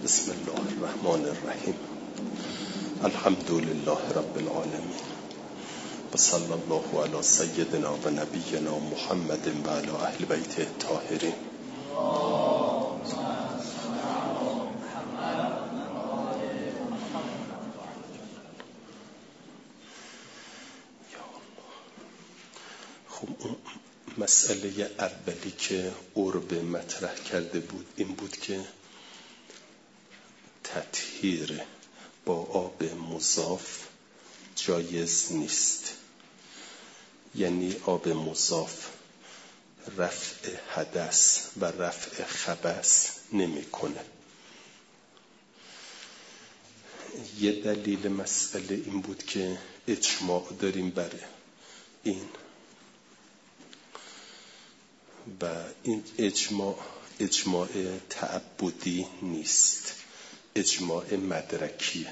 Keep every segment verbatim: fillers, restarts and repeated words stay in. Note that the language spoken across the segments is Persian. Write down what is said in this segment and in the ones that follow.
بسم الله الرحمن الرحیم. الحمد لله رب العالمین و صلی الله علی سیدنا و نبینا محمد و علی اهل بیته الطاهرین. خب اون مسئله اولی که عرب مطرح کرده بود این بود که تطهیر با آب مضاف جایز نیست، یعنی آب مضاف رفع حدث و رفع خبث نمی‌کنه. یه دلیل مسئله این بود که اجماع داریم بر این و این اجماع اجماع تعبدی نیست، اجماع مدرکیه.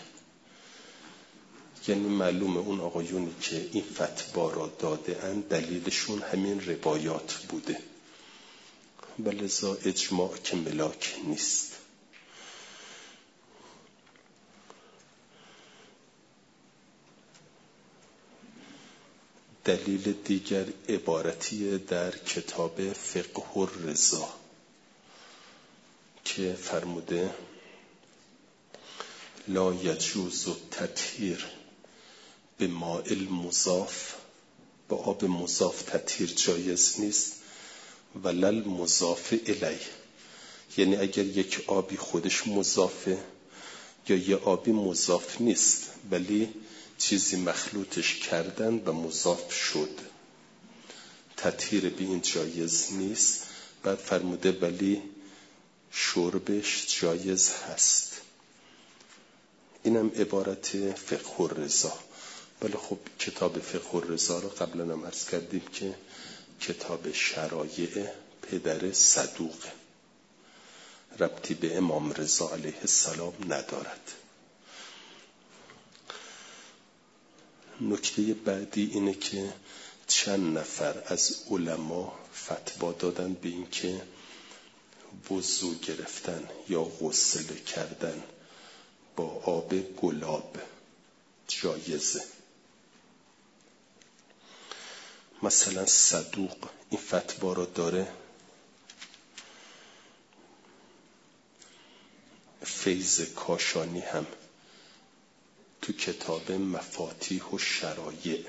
یعنی معلومه اون آقایونی که این فتوا را داده اند دلیلشون همین روایات بوده و لذا اجماع که ملاک نیست. دلیل دیگر عبارتیه در کتاب فقه الرضا که فرموده لا یجوز التطهیر به ماء المضاف، با آب مضاف تطهیر جایز نیست، ولل مضاف الیه، یعنی اگر یک آبی خودش مضافه یا یه آبی مضاف نیست ولی چیزی مخلوطش کردن و مضاف شد، تطهیر به این جایز نیست. بعد فرموده ولی شربش جایز هست. اینم عبارت فقه الرضا. ولی خب کتاب فقه الرضا رو قبلا هم عرض کردیم که کتاب شرایع پدر صدوقه، ربطی به امام رضا علیه السلام ندارد. نکته بعدی اینه که چند نفر از علما فتوا دادن به این که وضو گرفتن یا غسل کردن با آب گلاب جایزه. مثلا صدوق این فتوا رو داره، فیض کاشانی هم تو کتاب مفاتیح و شرایع،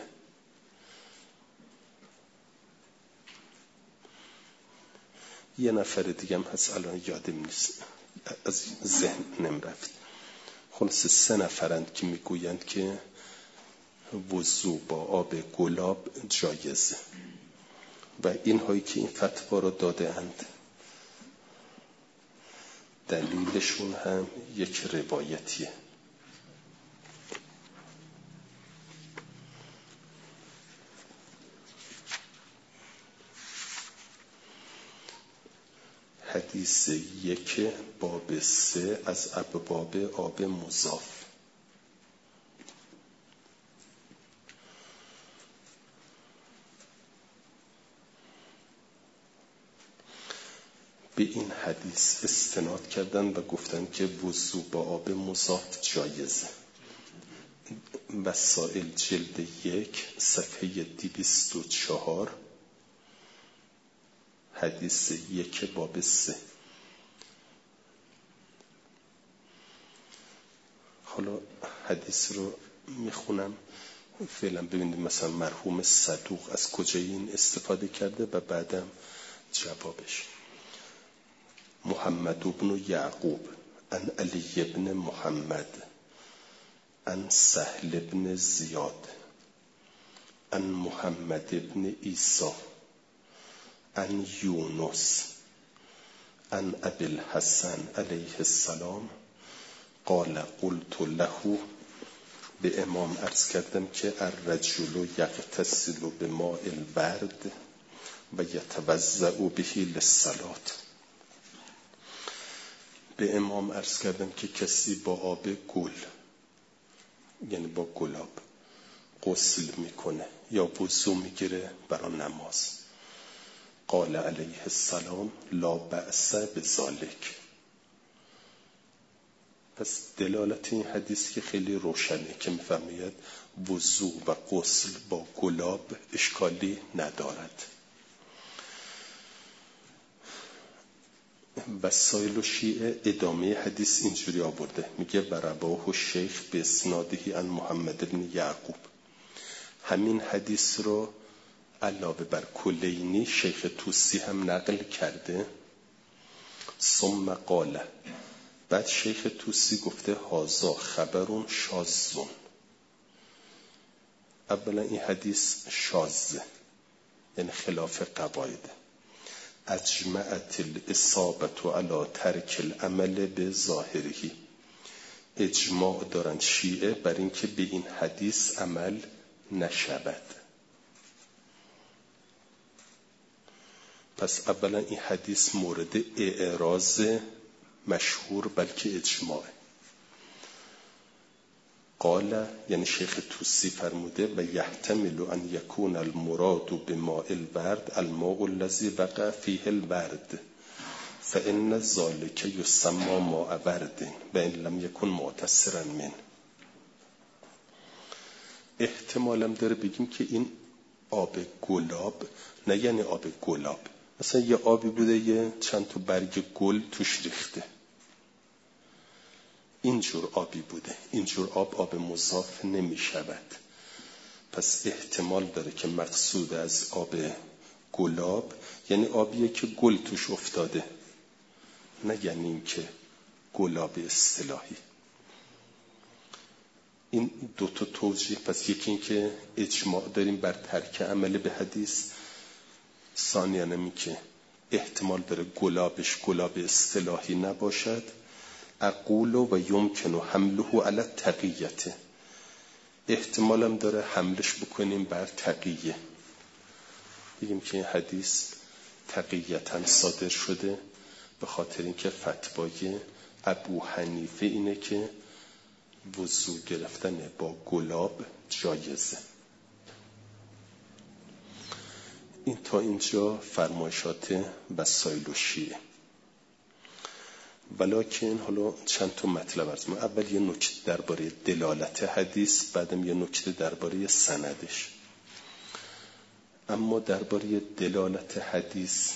یه نفر دیگه هم هست الان یادم نیست، از ذهن نمیرفت. خلاص سه نفرند که میگویند که وضو با آب گلاب جایزه و این هایی که این فتوا را داده اند دلیلشون هم یک روایتیه. حدیث یک باب سه از ابواب آب مضاف. به این حدیث استناد کردن و گفتن که وضو با آب مضاف جایزه. وسائل جلد یک صفحه دویست و چهار حدیث یک باب سه. حالا حدیث رو میخونم فعلا ببینید مثلا مرحوم صدوق از کجا این استفاده کرده و بعدم جوابش. محمد بن یعقوب عن علی بن محمد عن سهل بن زیاد عن محمد بن عیسی عن یونس عن ابی الحسن علیه السلام قال قلت له، به امام عرض کردم که الرجل یغتسل بماء البرد و یتوضأ به للصلاة. به امام عرض کردم که کسی با آب گل یعنی با گلاب غسل میکنه یا وضو میگیره برای نماز. قال علیه السلام لا بأس بذلک، پس دلالت این حدیث که خیلی روشنه که می‌فرماید وضو و غسل با گلاب اشکالی ندارد. وسائل و شیعه ادامه حدیث اینجوری آورده، میگه و رواه الشیخ به اسنادهی عن محمد بن یعقوب. همین حدیث رو علاوه بر کلینی شیخ طوسی هم نقل کرده. ثم قال، بعد شیخ طوسی گفته هازا خبرون شاذون. اولا این حدیث شاذه، یعنی خلاف قواعده. اجمعت الاصابة علی ترک العمل به ظاهره، اجماع دارند شیعه بر این که به این حدیث عمل نشود. پس اولا این حدیث مورد اعراض مشهور بلکه اجماع. قال یعنی شیخ طوسی فرموده و یحتمل ان یکون المراد بماء الورد الماء الذي وقع فیه الورد فان ذلك یسمى ماء ورد و ان لم یکن معتصرا من. احتمالم داره بگیم که این آب گلاب نه یعنی آب گلاب، مثلا یه آبی بوده یه چند تا برگ گل توش ریخته، اینجور آبی بوده. اینجور آب آب مضاف نمی شود. پس احتمال داره که مقصود از آب گلاب یعنی آبیه که گل توش افتاده، نه یعنی این که گلاب اصطلاحی. این دو تا توجیه. پس یکی این که اجماع داریم بر ترک عمل به حدیث، ثانیاً این که احتمال داره گلابش گلاب اصطلاحی نباشد. اقول و یمکن حمله علی التقیه، احتمالم داره حملش بکنیم بر تقیه، بگیم که این حدیث تقیتاً صادر شده به خاطر اینکه فتوای ابو حنیفه اینه که وضو گرفتن با گلاب جایزه. این تا اینجا فرمایشات وسائل و شیعه. ولکن حالا چند تا مطلب عرض می‌کنم. اول یه نکته درباره دلالت حدیث، بعدم یه نکته درباره سندش. اما درباره دلالت حدیث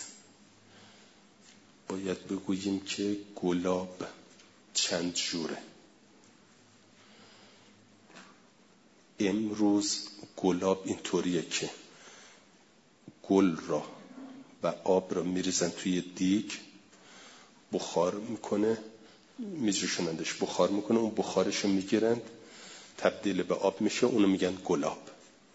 باید بگوییم که گلاب چند جوره. امروز گلاب اینطوریه که گل را و آب را میریزن توی دیگ، بخار میکنه، میجوشونندش، بخار میکنه، اون بخارش رو میگیرند تبدیل به آب میشه، اونو میگن گلاب.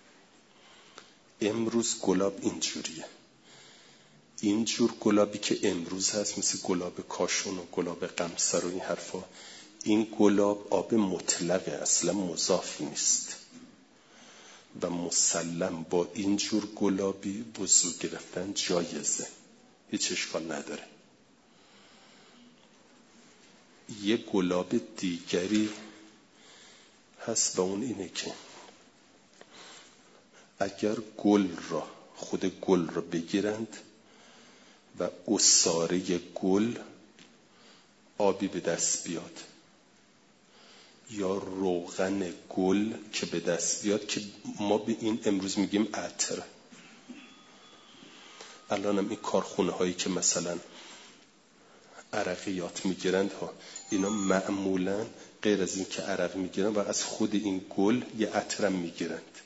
امروز گلاب اینجوریه. اینجور گلابی که امروز هست مثل گلاب کاشون و گلاب قمصر و این حرفا، این گلاب آب مطلقه، اصلا مضاف نیست و مسلم با اینجور گلابی وضو گرفتن جایزه، هیچ اشکال نداره. یه گلاب دیگری هست و اون اینه که اگر گل را خود گل را بگیرند و عصاره گل آبی به دست بیاد یا روغن گل که به دست بیاد، که ما به این امروز میگیم عطر. الان هم این کارخونه هایی که مثلا عرقیات میگیرند ها، اینا معمولا غیر از این که عرق میگیرن و از خود این گل یه عطرم میگیرند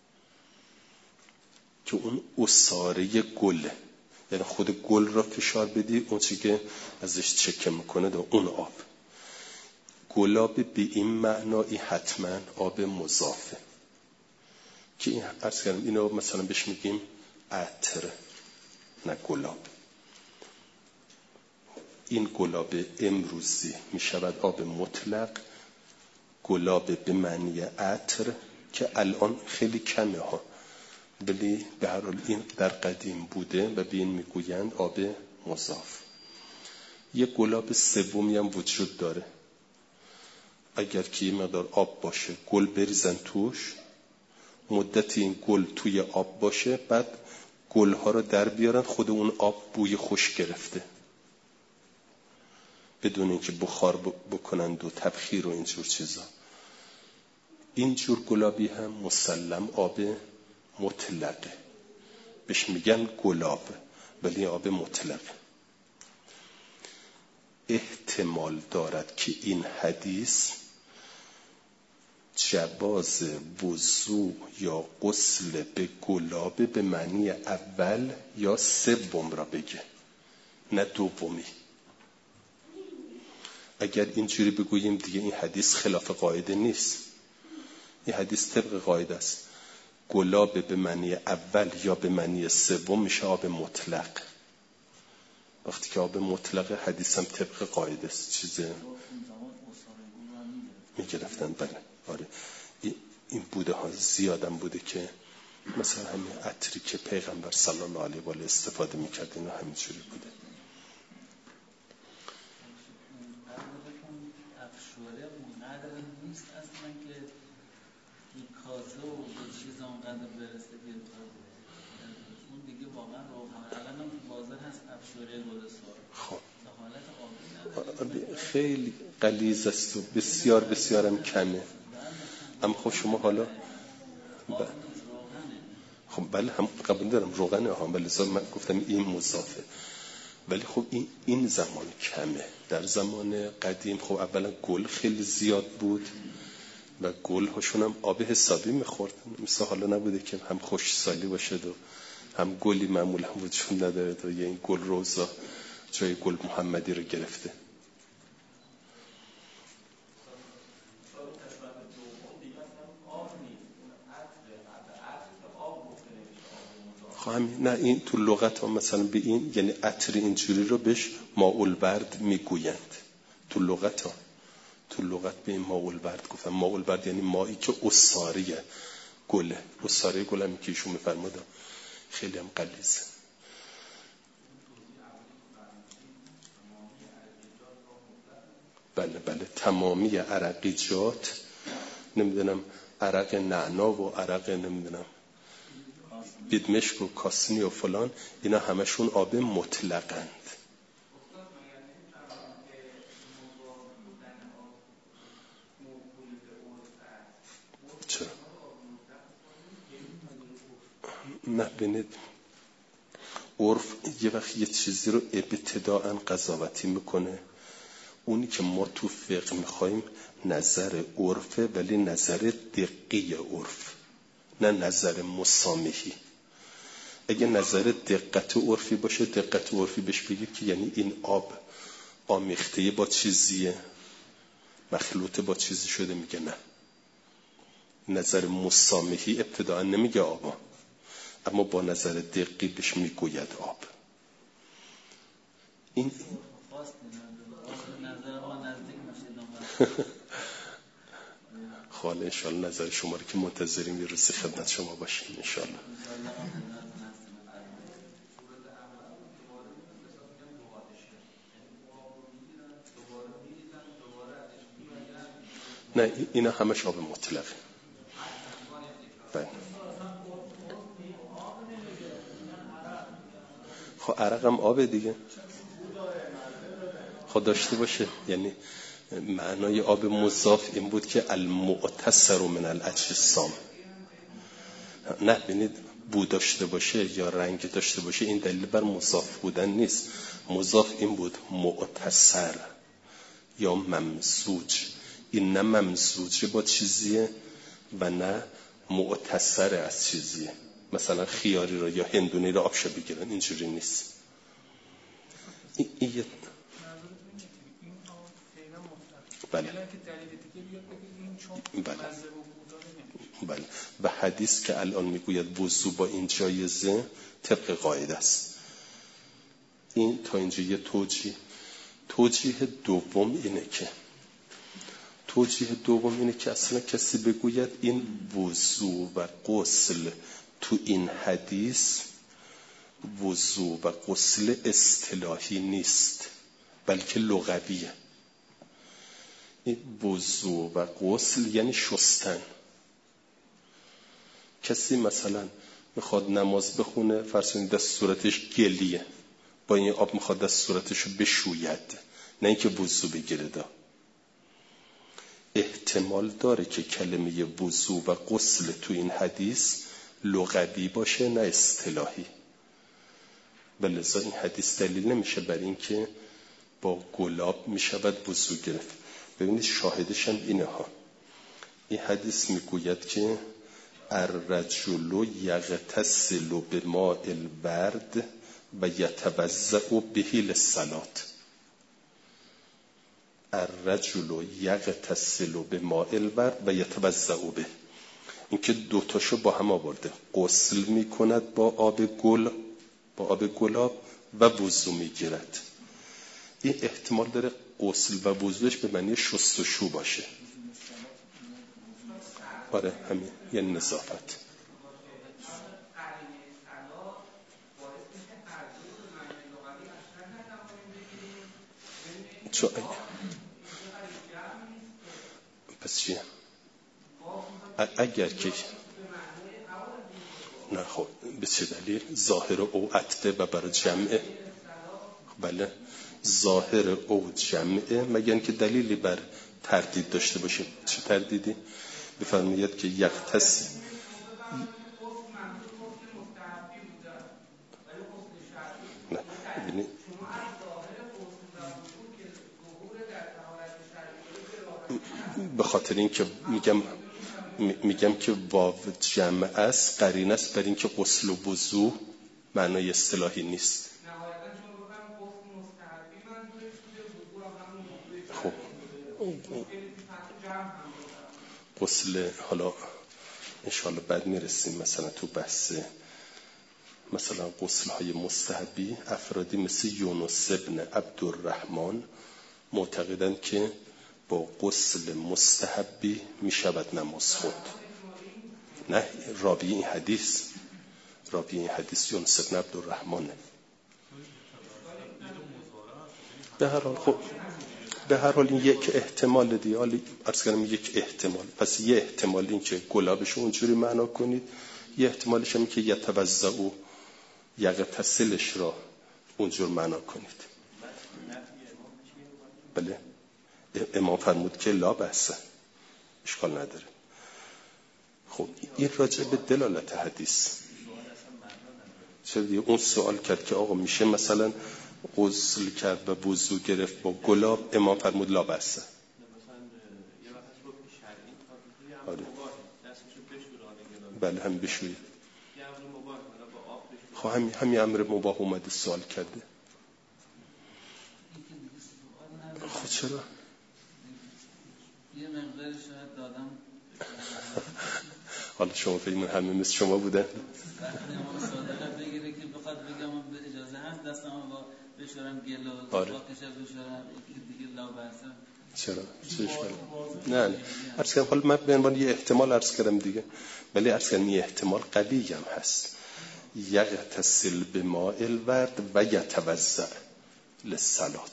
که اون عصاره گله، یعنی خود گل را فشار بدی اون چی که ازش چکه میکنه دا اون آب. گلاب به این معنایی حتما آب مضافه که این عرض کردم اینو مثلا بهش میگیم عطر نه گلاب. این گلاب امروزی میشود آب مطلق، گلاب به معنی عطر که الان خیلی کمه ها، ولی به هر حال این در قدیم بوده و به این میگویند آب مضاف. یه گلاب سومی هم وجود داره، اگر که یه مقدار آب باشه گل بریزن توش، مدت این گل توی آب باشه، بعد گلها رو در بیارن، خود اون آب بوی خوش گرفته، بدون اینکه بخار بکنند و تبخیر و اینجور چیزا. اینجور گلابی هم مسلم آب مطلقه، بهش میگن گلاب ولی آب مطلقه. احتمال دارد که این حدیث جواز وضو یا غسل به گلابه به معنی اول یا سوم را بگه، نه دومی. اگر اینجوری بگوییم دیگه این حدیث خلاف قاعده نیست. این حدیث طبق قاعده است. گلابه به معنی اول یا به معنی سوم میشه آب مطلق. وقتی که آب مطلق حدیث هم طبق قاعده است. چیزه میگرفتن. بله آره این بوده ها زیادم بوده که مثلا همین عطری که پیغمبر صلی الله علیه و آله استفاده میکرد اینا همینجوری بوده. افشوره اونقدر نیست اصلا که این کاسه و چیز اونقدر برسه که اون دیگه واقعا روحان. الان هم تو بازار هست افشوره گل سرخ. خب حالت آبی نداره، خیلی غلیظ است و بسیار بسیارم کمه. اما خب شما حالا ب... خب بله هم قبول دارم روغنه ها، ولی من گفتم این مضافه. ولی خب این این زمان کمه. در زمان قدیم خب اولا گل خیلی زیاد بود و گل هاشون هم آب حسابی میخورد. مثل حالا نبوده که هم خشکسالی باشه و هم گلی معمولا وجود نداره و یه این گل روزا جای گل محمدی رو گرفته. نه این تو لغت ها مثلا به این یعنی عطر اینجوری رو بهش ماء الورد میگویند. تو لغت ها تو لغت به این ماء الورد گفتن. ماء الورد یعنی مایی که عصاره گله. عصاره گل هم که ایشون میفرمودن خیلی هم غلیظه. بله بله تمامی عرقیجات، نمیدونم عرق نعنا و عرق نمیدونم بیدمشک و کاسنی و فلان، اینا همشون آب مطلقند. چرا؟ نه ببینید عرف یه وقت یه چیزی رو ابتداءً قضاوتی میکنه. اونی که ما تو فقه میخوایم نظر عرفه، ولی نظر دقیق عرف، نه نظر مسامحی. اگه نظر دقت عرفی باشه، دقت عرفی بهش بگید که یعنی این آب آمیخته با چیزیه، مخلوط با چیزی شده، میگه نه. نظر مسامحی ابتداء نمیگه آبا، اما با نظر دقیق بهش میگوید آب. این خاله انشاءالله نظر شما رو که منتظریم یه روزی خدمت شما باشیم انشاءالله. نه اینا همش آب مطلقه. بله خب عرقم آب دیگه خب داشته باشه. یعنی معنای آب مضاف این بود که المعتصر من الاجسام. نه ببینید بو داشته باشه یا رنگ داشته باشه این دلیل بر مضاف بودن نیست. مضاف این بود معتصر یا ممزوج. این نه ممزوج با چیزیه و نه معتصر از چیزیه. مثلا خیاری رو یا هندونی رو آبشو بگیرن، اینجوری نیست. این, این بله بله بله و حدیث که الان میگوید وضو با این جایزه طبق قاعده است. این تا اینجا یه توجیه. توجیه دوم اینه که توجیه دوم اینه که اصلا کسی بگوید این وضو و غسل تو این حدیث وضو و غسل اصطلاحی نیست بلکه لغویه. وضو و غسل یعنی شستن. کسی مثلا میخواد نماز بخونه، فرض کنید دست صورتش گلیه، با این آب میخواد دست صورتشو بشوید، نه اینکه وضو بگیره. دا احتمال داره که کلمه وضو و غسل تو این حدیث لغوی باشه نه اصطلاحی، ولذا این حدیث دلیل نمیشه بر این که با گلاب میشود وضو گرفت. ببینید شاهدش هم اینه ها. این حدیث میگوید که الرجل یغتسل بماء الورد و یتوضأ به للصلاة. الرجل یغتسل بماء الورد و یتوضأ به، این که دوتاشو با هم آورده، غسل میکند با آب گل، با آب گلاب و وضو میگیرد. این احتمال داره غسل و وضوش به معنی شستشو باشه. آره همین، یعنی نظافت. چو پس چیه؟ اگر که نه خب به چه دلیل؟ ظاهر او عطفه و بر جمعه. بله ظاهر او جمعه، مگر اینکه دلیلی بر تردید داشته باشیم. چه تردیدی؟ بفرمایید که یغتسل نه ببینید به خاطر این که میگم میگم که واو جمع است، قرینه است بر این که غسل و وضو معنای اصطلاحی نیست. خب غسل حالا انشاءالله بعد میرسیم مثلا تو بحث مثلا غسل های مستحبی. افرادی مثل یونس ابن عبدالرحمن معتقدند که با غسل مستحبی میشود نماز خوند. نه راوی این حدیث، راوی این حدیث یونس ابن عبدالرحمنه. به هر حال خب به هر حال این یک احتمال دیالی عرض کردم، یک احتمال. پس یه احتمال این که گلابش اونجوری معنا کنید، یه احتمالش هم که یتوضأ و یغتسلش را اونجور معنا کنید. بله امام فرمود که لا بأس، اشکال نداره. خب این راجع به دلالت حدیث. چرا دیگه اون سوال کرد که آقا میشه مثلا غسل کرد و وضو گرفت با گلاب، امام فرمود لا بأس. آره. بله هم بشویید. خب همین همین امر مباح اومده سوال کرده. خب چرا؟ یه مقدار شاید دادم. حالا شما فکر من همه مثل شما بودن؟ امام صادق بگیره که بخواد بگم به اجازه هست دستم با بشورم گل و باکش بشورم دیگه لا بأس. چرا؟ چه اشکالی؟ نه نه عرض کردم حالا من به عنوان یه احتمال عرض کردم دیگه، ولی عرض کردم یه احتمال قوی هم هست. یغتسل بماء الورد و یتوضأ للصلاة.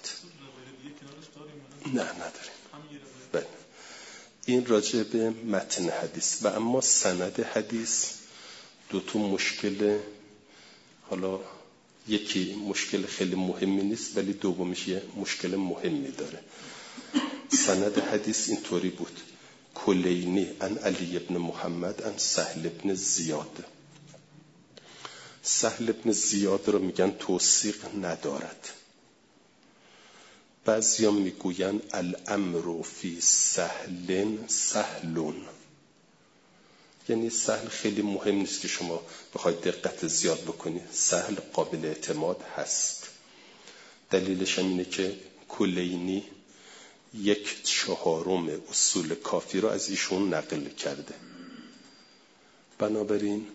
نه نداریم. بله این راجع به متن حدیث. و اما سند حدیث دو تا مشکل، حالا یکی مشکل خیلی مهمی نیست ولی دومیش یه مشکل مهمی داره. سند حدیث اینطوری بود: کلینی عن علی ابن محمد عن سهل ابن زیاد. سهل ابن زیاد رو میگن توثیق ندارد. بعضیا میگوین الامر فی سهل سهلون، یعنی سهل خیلی مهم نیست که شما بخواید دقت زیاد بکنید، سهل قابل اعتماد هست. دلیلش هم اینه که کلینی یک چهارم اصول کافی رو از ایشون نقل کرده. بنابراین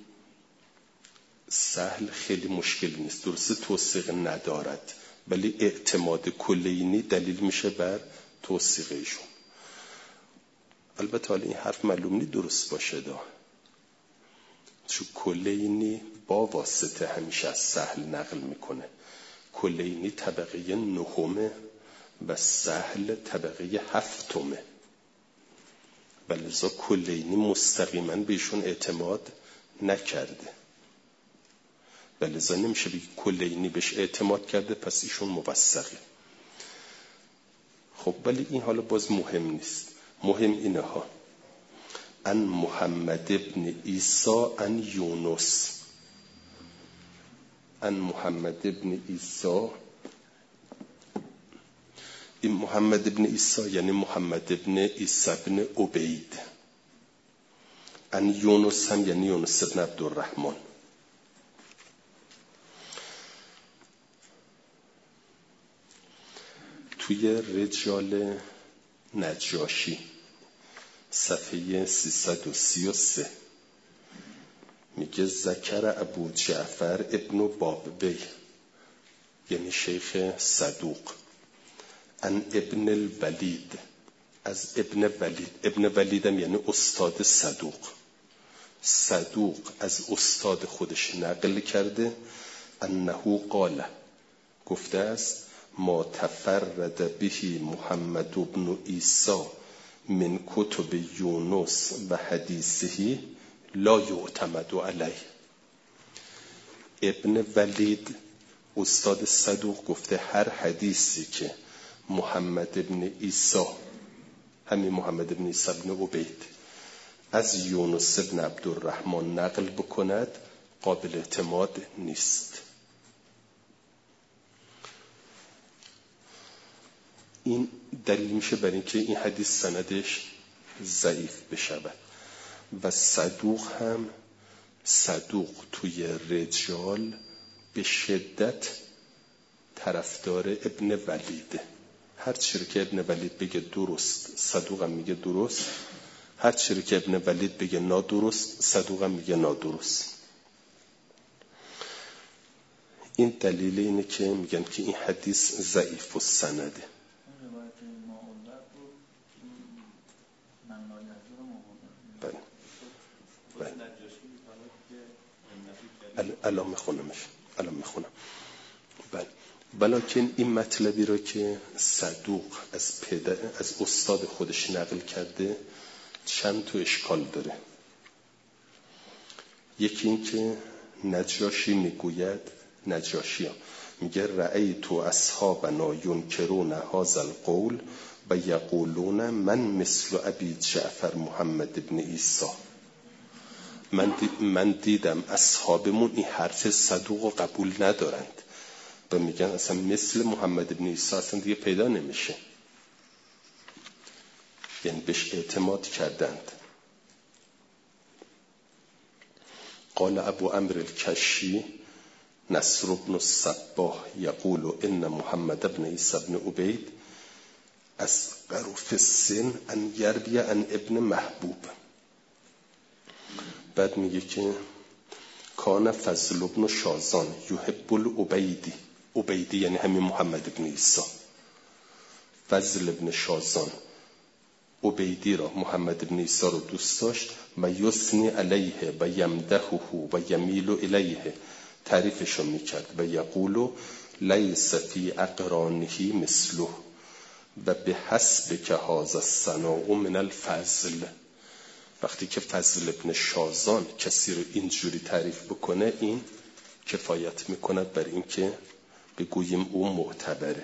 سهل خیلی مشکلی نیست. درسته توثیق ندارد ولی اعتماد کلینی دلیل میشه بر توثیق ایشون. البته حالا این حرف معلوم نیست درست باشه دا، چون کلینی با واسطه همیشه از سهل نقل میکنه. کلینی طبقه نهمه و سهل طبقه هفتمه، ولذا کلینی مستقیما بهشون اعتماد نکرده، ولذا نمیشه بگی کلینی بهش اعتماد کرده پس ایشون موثقه. خب ولی این حالا باز مهم نیست، مهم اینه ها. ان محمد ابن عیسی ان یونس، ان محمد ابن عیسی، این محمد ابن عیسی یعنی محمد ابن عیسی ابن عبید، ان یونس هم یعنی یونس ابن عبدالرحمن. توی رجال نجاشی صفحه سیصد و سی و سه میگه ذکر ابو جعفر ابن باببی یعنی شیخ صدوق، ان ابن الولید، از ابن ولید، ابن ولیدم یعنی استاد صدوق، صدوق از استاد خودش نقل کرده انه قال، گفته است ما تفرد به محمد ابن عیسی من کتب یونس و حدیثه لا یعتمد علیه. ابن ولید استاد صدوق گفته هر حدیثی که محمد ابن عیسی، همین محمد ابن عیسی ابن عبید، از یونس ابن عبدالرحمن نقل بکند قابل اعتماد نیست. این دلیل میشه بر اینکه این حدیث سندش ضعیف بشود. و صدوق هم، صدوق توی رجال به شدت طرفدار ابن ولیده. هر چیزی که ابن ولید بگه درست صدوق هم میگه درست، هر چیزی که ابن ولید بگه نادرست صدوق هم میگه نادرست. این دلیل اینه که میگن که این حدیث ضعیف السنده. الان میخونمش، الان میخونم. بله، ولیکن این مطلبی رو که صدوق از پدر، از استاد خودش نقل کرده چند تا اشکال داره. یکی این که نجاشی میگوید، نجاشی ها میگه رأیت اصحابنا ینکرون هذا القول و یقولون من مثل ابی جعفر محمد ابن عیسی. من, دی من دیدم اصحابمون این حرف صدوق رو قبول ندارند و میگن اصلا مثل محمد ابن عیسی اصلا دیگه پیدا نمیشه، یعنی بهش اعتماد کردند. قال ابو عمرو الکشی نصر بن الصباح یقول ان محمد ابن عیسی ابن عبید اصغر فی السن ان یروی عن ابن محبوب. بعد میگه که کان فضل بن شازان یحب العبیدی، عبیدی یعنی همین محمد ابن عیسی. فضل ابن شازان عبیدی را، محمد ابن عیسی رو دوست داشت و یثنی علیه و یمدحه و یمیل الیه، تعریفشو میکرد و یقول لیس فی اقرانه مثله و به حسب که هذا الثناء من الفضل. وقتی که فضل ابن شازان کسی رو اینجوری تعریف بکنه این کفایت میکند بر این که بگوییم او معتبره.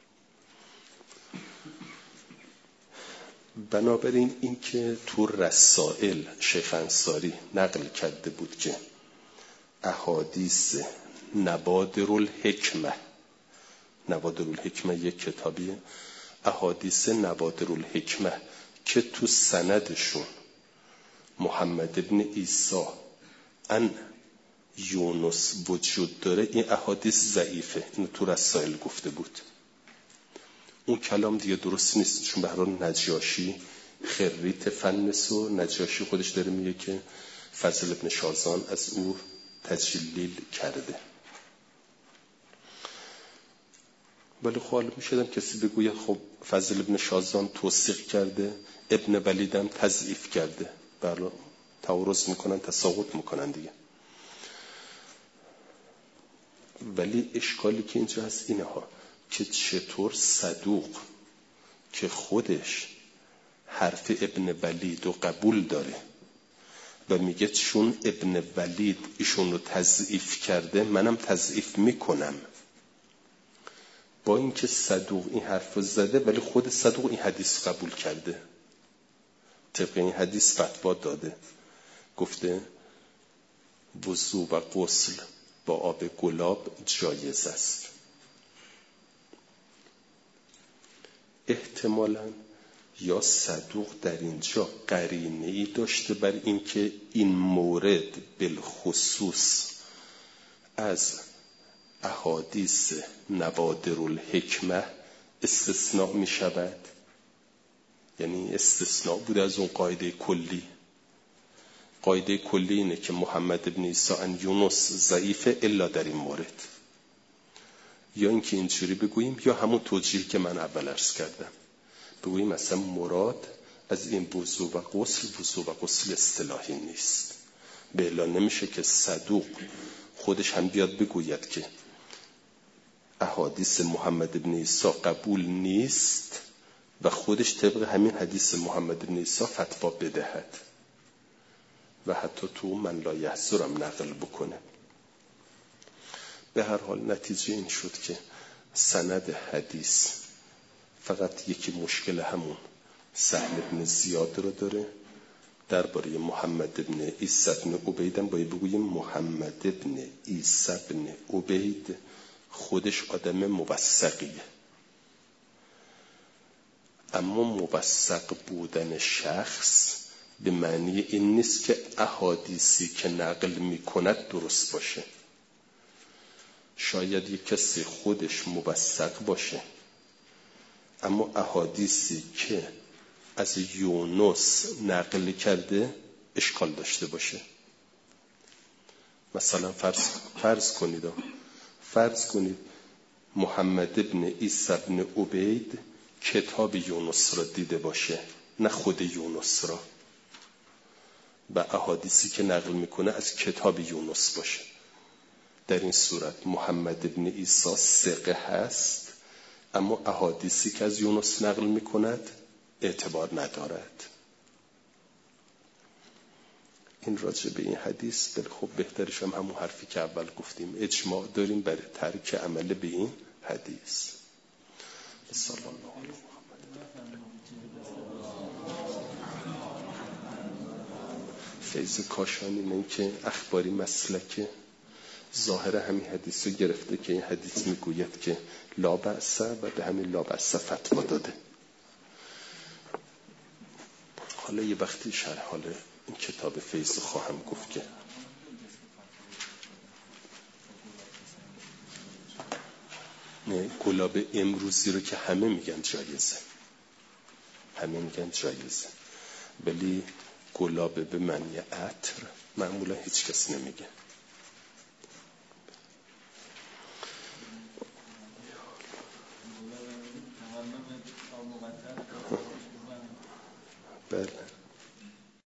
بنابراین این که تو رسائل شیخ انصاری نقل کرده بود که احادیث نوادر الحکمه، نوادر الحکمه یک کتابیه، احادیث نوادر الحکمه که تو سندشون محمد ابن عیسی ان یونس وجود داره، این احادیث ضعیفه. اینو تو رسائل گفته بود. اون کلام دیگه درست نیست، چون به هر حال نجاشی خریت فنس و نجاشی خودش داره میگه که فضل ابن شازان از او تجلیل کرده. ولی خب حالا میشدم کسی بگوید خب فضل ابن شازان توثیق کرده، ابن ولیدم تضعیف کرده، برای تعارض میکنن، تساقط میکنن دیگه. ولی اشکالی که اینجا هست اینه ها که چطور صدوق که خودش حرف ابن ولید رو قبول داره و میگه چون ابن ولید ایشون رو تضعیف کرده منم تضعیف میکنم، با اینکه صدوق این حرف رو زده ولی خود صدوق این حدیث قبول کرده، طبق این حدیث فتوا داده، گفته وضو و غسل با آب گلاب جایز است. احتمالاً یا صدوق در اینجا قرینه‌ای داشته بر اینکه این مورد بالخصوص از احادیث نوادرالحکمه استثناء می شود، یعنی استثناء بوده از اون قاعده کلی. قاعده کلی اینه که محمد ابن عیسی عن یونس ضعیفه الا در این مورد. یا اینکه اینجوری بگوییم یا همون توجیهی که من اول عرض کردم، بگوییم مثلا مراد از این وضو و غسل وضو و غسل اصطلاحی نیست. به اعلان نمیشه که صدوق خودش هم بیاد بگوید که احادیث محمد ابن عیسی قبول نیست و خودش طبق همین حدیث محمد ابن عیسی فتوا بدهد و حتی تو من لا یحضرم نقل بکنه. به هر حال نتیجه این شد که سند حدیث فقط یکی مشکل همون سهل ابن زیاد رو داره. درباره محمد ابن عیسی ابن عبید هم باید بگوییم محمد ابن عیسی ابن عبید خودش آدم موثقیه، اما موثق بودن شخص به معنی این نیست که احادیثی که نقل می کند درست باشه. شاید یک کسی خودش موثق باشه اما احادیثی که از یونس نقل کرده اشکال داشته باشه. مثلا فرض, فرض کنید فرض کنید محمد ابن عیسی ابن عبید کتاب یونس را دیده باشه، نه خود یونس را، و احادیثی که نقل میکنه از کتاب یونس باشه. در این صورت محمد ابن عیسی ثقه هست اما احادیثی که از یونس نقل میکند اعتبار ندارد. این راجع به این حدیث بل خب بهترش هم همون حرفی که اول گفتیم، اجماع داریم برای ترک عمل به این حدیث. صلی الله علیه و فیض کاشانی این که اخباری مسلکه ظاهر همین حدیث رو گرفته که این حدیث میگوید که لا بأس و به همین لا بأس فتوا داده. حالا یه وقتی شرح حال این کتاب فیض خواهم گفت که نه گلاب امروزی رو که همه میگن جایزه، همه میگن جایزه، ولی گلاب به معنی عطر معمولا هیچ کس نمیگه. بله